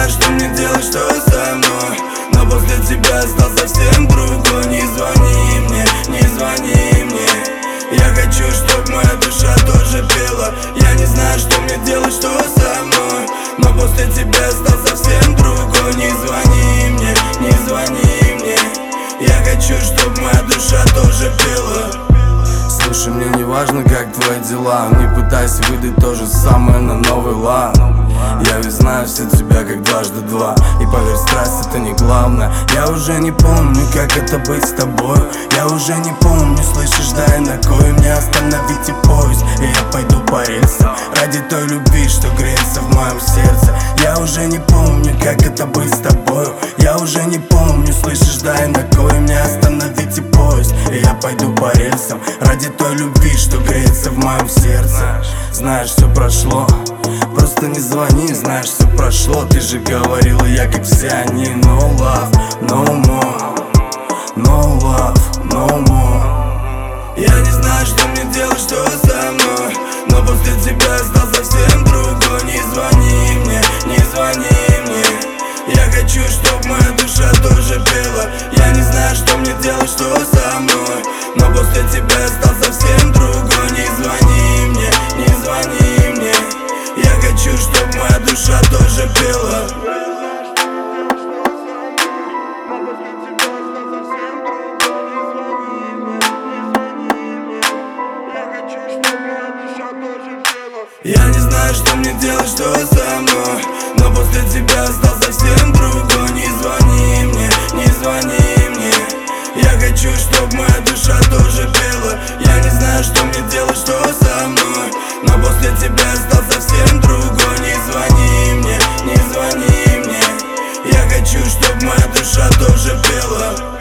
знаю, что мне делать, что со мной, но после тебя стал совсем другой. Не звони мне, не звони мне. Я хочу, чтоб моя душа тоже пела. Я не знаю, что мне делать, что со мной, но после тебя стал совсем другой. Не звони мне, не звони мне. Я хочу, чтоб моя душа тоже пела. Слушай, мне не важно, как твои дела. Не пытайся выдать то же самое на новый лад. Я ведь знаю все тебя как дважды два. И поверь, страсть это не главное. Я уже не помню, как это быть с тобой. Я уже не помню, слышишь, дай на кой мне остановите поезд, и я пойду по рельсам ради той любви, что греется в моем сердце. Я уже не помню, как это быть с тобой. Я уже не помню, слышишь, дай на кой мне остановите поезд, и я пойду по рельсам ради той любви, что греется в моем сердце. Знаешь, все прошло, просто не звони, знаешь, все прошло. Ты же говорила, я как все они. No love, no more. No love, no more. Я не знаю, что мне делать, что со мной, но после тебя стал совсем другой. Не звони мне, не звони мне. Я хочу, чтоб моя душа тоже пела. Я не знаю, что мне делать, что со мной, но после тебя стал совсем другой. Не звони мне, не звони мне. Я хочу, чтоб моя душа тоже пела. Я не знаю, что мне делать, что со мной, но после тебя стал совсем другой. Не звони мне, не звони мне. Я хочу, чтоб моя душа тоже пела. Я не знаю, что мне делать, что со мной, но после тебя стал совсем другой. Не звони мне, не звони мне. Я хочу, чтоб моя душа тоже пела.